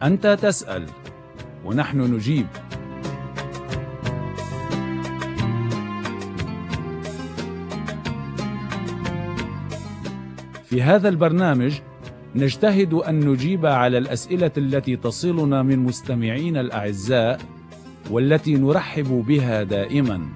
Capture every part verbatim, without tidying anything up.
أنت تسأل ونحن نجيب. في هذا البرنامج نجتهد أن نجيب على الأسئلة التي تصلنا من مستمعين الأعزاء والتي نرحب بها دائما.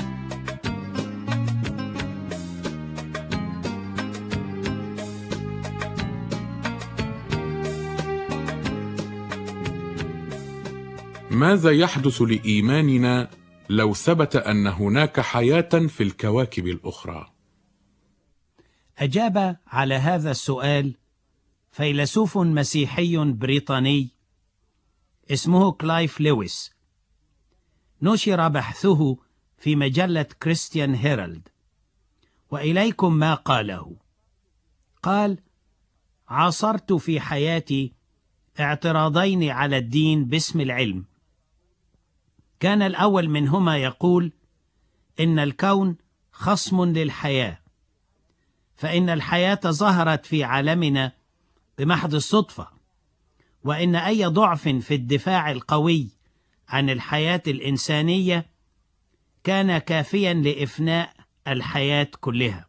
ماذا يحدث لإيماننا لو ثبت أن هناك حياة في الكواكب الأخرى؟ أجاب على هذا السؤال فيلسوف مسيحي بريطاني اسمه كلايف لويس، نشر بحثه في مجلة كريستيان هيرالد، وإليكم ما قاله. قال: عاصرت في حياتي اعتراضين على الدين باسم العلم. كان الأول منهما يقول إن الكون خصم للحياة، فإن الحياة ظهرت في عالمنا بمحض الصدفة، وإن أي ضعف في الدفاع القوي عن الحياة الإنسانية كان كافيا لإفناء الحياة كلها.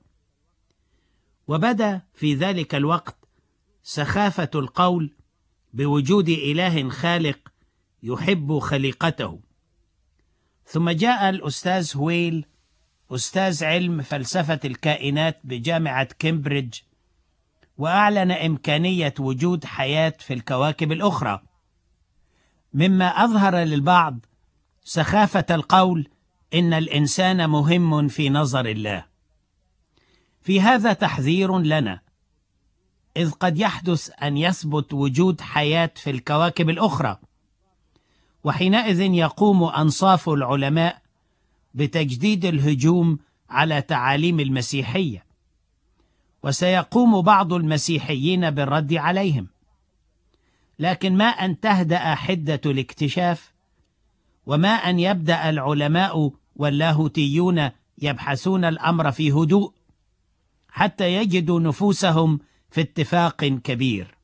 وبدا في ذلك الوقت سخافة القول بوجود إله خالق يحب خليقته. ثم جاء الأستاذ هويل، أستاذ علم فلسفة الكائنات بجامعة كامبريدج، وأعلن إمكانية وجود حياة في الكواكب الأخرى، مما أظهر للبعض سخافة القول إن الإنسان مهم في نظر الله. في هذا تحذير لنا، إذ قد يحدث أن يثبت وجود حياة في الكواكب الأخرى، وحينئذ يقوم أنصاف العلماء بتجديد الهجوم على تعاليم المسيحية، وسيقوم بعض المسيحيين بالرد عليهم. لكن ما أن تهدأ حدة الاكتشاف، وما أن يبدأ العلماء واللاهوتيون يبحثون الأمر في هدوء حتى يجدوا نفوسهم في اتفاق كبير.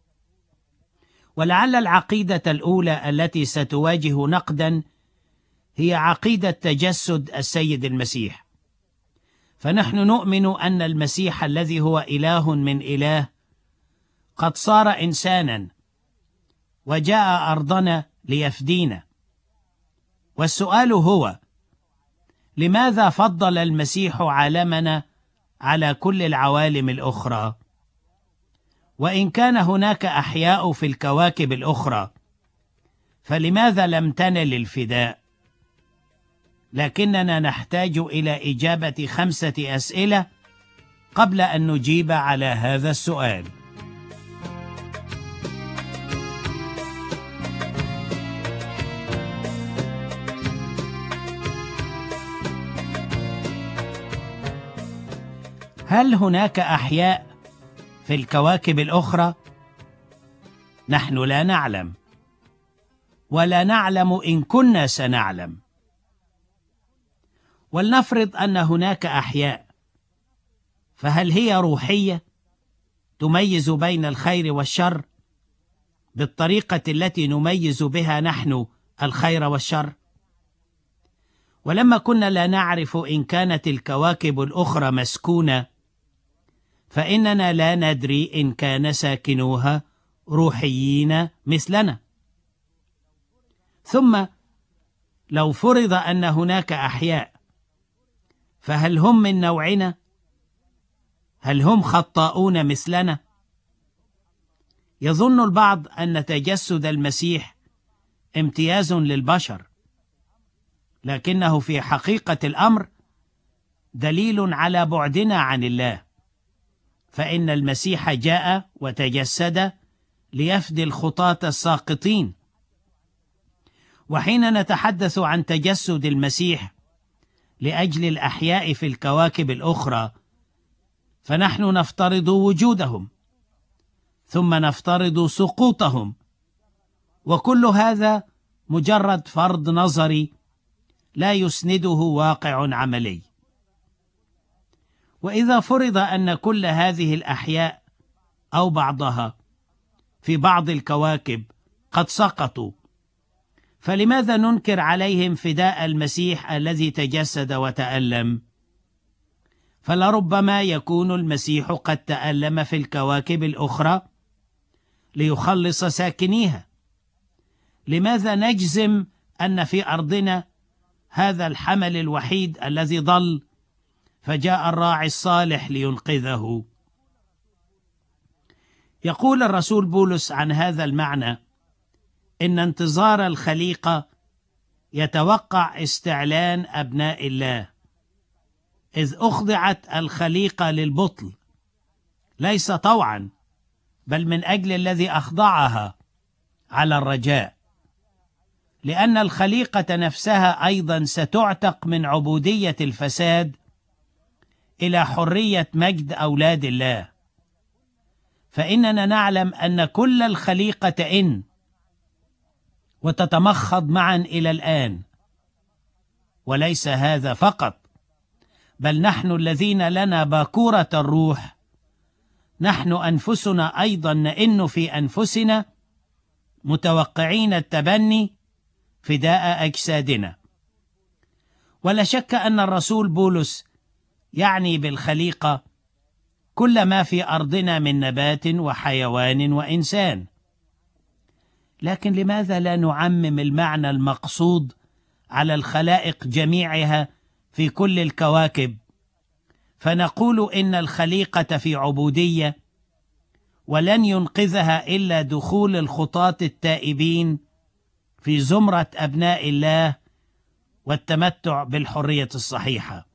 ولعل العقيدة الأولى التي ستواجه نقدا هي عقيدة تجسد السيد المسيح. فنحن نؤمن أن المسيح الذي هو إله من إله قد صار إنسانا وجاء أرضنا ليفدينا. والسؤال هو: لماذا فضل المسيح عالمنا على كل العوالم الأخرى؟ وإن كان هناك أحياء في الكواكب الأخرى، فلماذا لم تنل الفداء؟ لكننا نحتاج إلى إجابة خمسة أسئلة قبل أن نجيب على هذا السؤال. هل هناك أحياء في الكواكب الأخرى؟ نحن لا نعلم، ولا نعلم إن كنا سنعلم. ولنفرض أن هناك أحياء، فهل هي روحية تميز بين الخير والشر بالطريقة التي نميز بها نحن الخير والشر؟ ولما كنا لا نعرف إن كانت الكواكب الأخرى مسكونة، فإننا لا ندري إن كان ساكنوها روحيين مثلنا. ثم لو فرض أن هناك أحياء، فهل هم من نوعنا؟ هل هم خطاؤون مثلنا؟ يظن البعض أن تجسد المسيح امتياز للبشر، لكنه في حقيقة الأمر دليل على بعدنا عن الله، فإن المسيح جاء وتجسد ليفدي الخطاة الساقطين. وحين نتحدث عن تجسد المسيح لأجل الأحياء في الكواكب الأخرى، فنحن نفترض وجودهم ثم نفترض سقوطهم، وكل هذا مجرد فرض نظري لا يسنده واقع عملي. وإذا فرض أن كل هذه الأحياء أو بعضها في بعض الكواكب قد سقطوا، فلماذا ننكر عليهم فداء المسيح الذي تجسد وتألم؟ فلربما يكون المسيح قد تألم في الكواكب الأخرى ليخلص ساكنيها. لماذا نجزم أن في أرضنا هذا الحمل الوحيد الذي ضل فجاء الراعي الصالح لينقذه؟ يقول الرسول بولس عن هذا المعنى إن انتظار الخليقة يتوقع استعلان أبناء الله، إذ أخضعت الخليقة للبطل ليس طوعا بل من أجل الذي أخضعها على الرجاء، لأن الخليقة نفسها أيضا ستعتق من عبودية الفساد إلى حرية مجد أولاد الله. فإننا نعلم أن كل الخليقة إن وتتمخض معا إلى الآن، وليس هذا فقط، بل نحن الذين لنا باكورة الروح نحن أنفسنا أيضا نئن في أنفسنا متوقعين التبني فداء أجسادنا. ولا شك أن الرسول بولس يعني بالخليقة كل ما في أرضنا من نبات وحيوان وإنسان. لكن لماذا لا نعمم المعنى المقصود على الخلائق جميعها في كل الكواكب، فنقول إن الخليقة في عبودية ولن ينقذها إلا دخول الخطاة التائبين في زمرة أبناء الله والتمتع بالحرية الصحيحة؟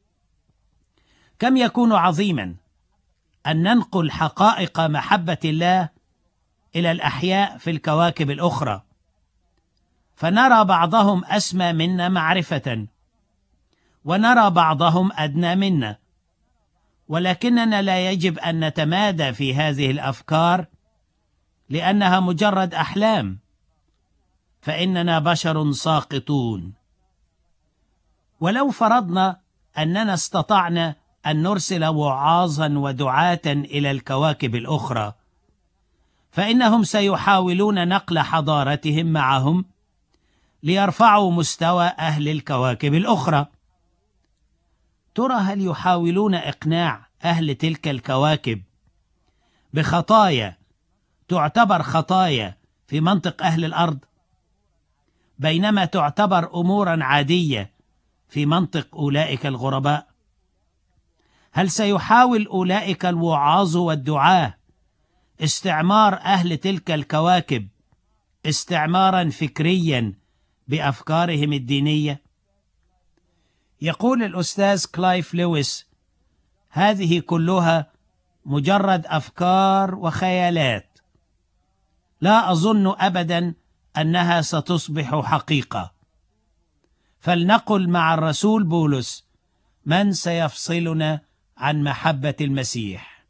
كم يكون عظيما أن ننقل حقائق محبة الله إلى الأحياء في الكواكب الأخرى، فنرى بعضهم أسمى منا معرفة ونرى بعضهم أدنى منا، ولكننا لا يجب أن نتمادى في هذه الأفكار لأنها مجرد أحلام، فإننا بشر ساقطون. ولو فرضنا أننا استطعنا أن نرسل وعاظا ودعاة إلى الكواكب الأخرى، فإنهم سيحاولون نقل حضارتهم معهم ليرفعوا مستوى أهل الكواكب الأخرى. ترى هل يحاولون إقناع أهل تلك الكواكب بخطايا تعتبر خطايا في منطق أهل الأرض، بينما تعتبر أمورا عادية في منطق أولئك الغرباء؟ هل سيحاول أولئك الوعاظ والدعاة استعمار أهل تلك الكواكب استعمارا فكريا بأفكارهم الدينية؟ يقول الأستاذ كلايف لويس: هذه كلها مجرد أفكار وخيالات، لا أظن أبدا أنها ستصبح حقيقة. فلنقل مع الرسول بولس: من سيفصلنا عن محبة المسيح؟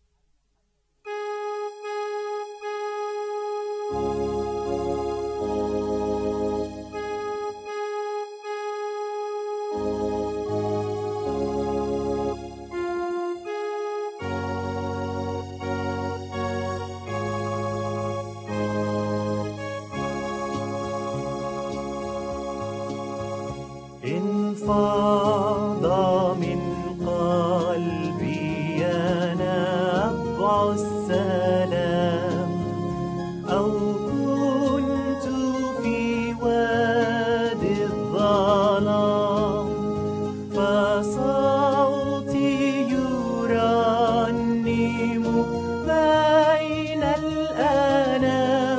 انفاض من قلبي نبع السلام، أو كنت في وادي الظلام، فصوتي يرنم بين الأنام،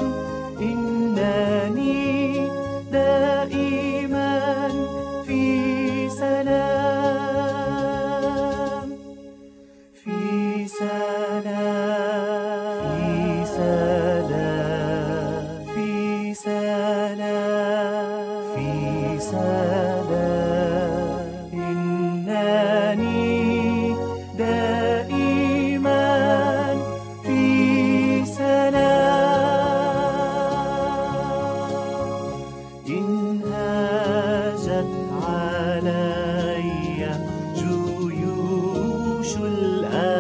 إنني دائما في سلام، في سلام، في سلام، في سلام، في سلام، إنني دائما في سلام. إن هاجت علي جيوش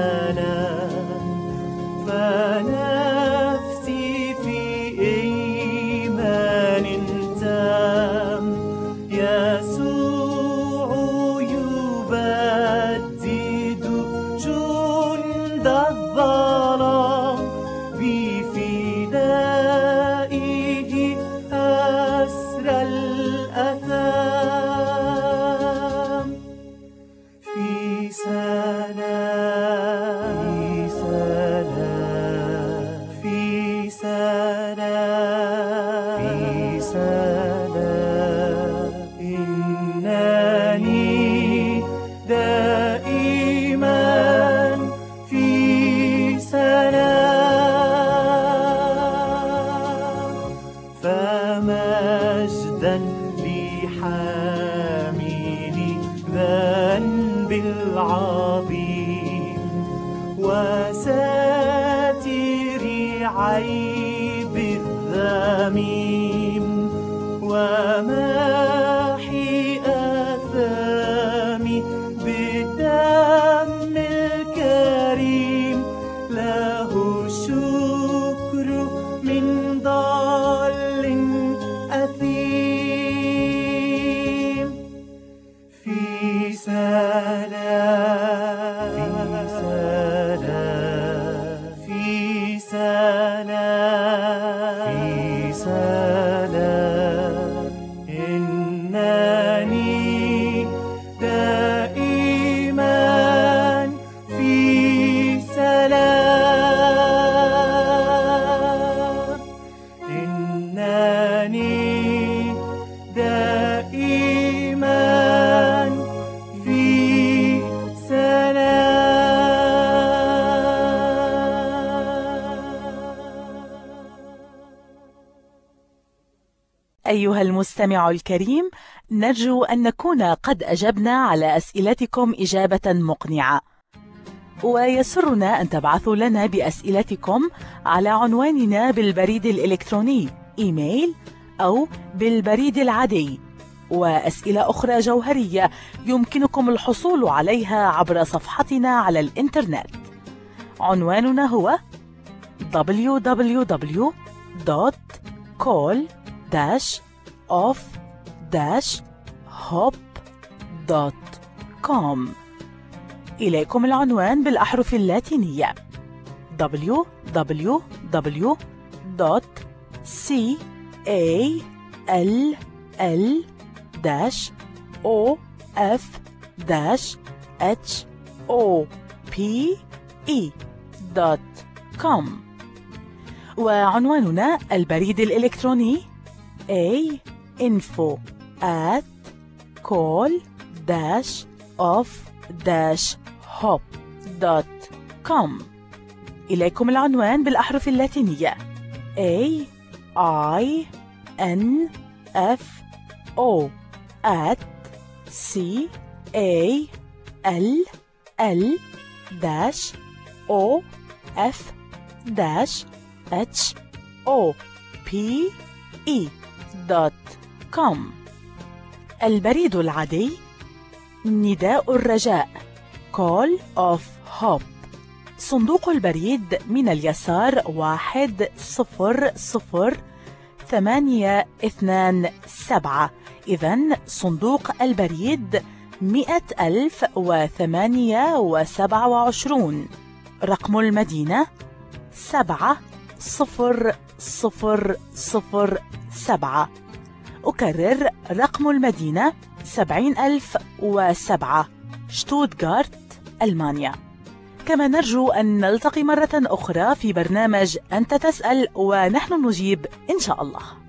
الآلام، فنفسي في عيب الذميم وماحي آثامي بالدم الكريم. له الشكر من ضال أثيم. في سلام في سلام في سلام في سلام إنني دائما في سلام. إنني دائما في سلام. أيها المستمع الكريم، نرجو أن نكون قد أجبنا على أسئلتكم إجابة مقنعة، ويسرنا أن تبعثوا لنا بأسئلتكم على عنواننا بالبريد الإلكتروني إيميل أو بالبريد العادي. وأسئلة أخرى جوهرية يمكنكم الحصول عليها عبر صفحتنا على الإنترنت. عنواننا هو دبليو دبليو دبليو دوت كول داش اوف داش هوب دوت كوم. إليكم العنوان بالأحرف اللاتينية دبليو دبليو دبليو دوت كول دوت كوم. وعنواننا البريد الإلكتروني a info at call dash of dash hop دوت كوم. إليكم العنوان بالأحرف اللاتينية A I N F O at C A L L dash O F dash H O P E دوت كوم. البريد العادي نداء الرجاء Call of Hope. صندوق البريد من اليسار واحد صفر صفر ثمانية اثنان سبعة. إذن صندوق البريد مئة ألف وثمانية وسبعة وعشرون. رقم المدينة سبعة صفر صفر صفر سبعة. أكرر رقم المدينة سبعين ألف وسبعة، شتوتغارت، ألمانيا. كما نرجو أن نلتقي مرة أخرى في برنامج أنت تسأل ونحن نجيب إن شاء الله.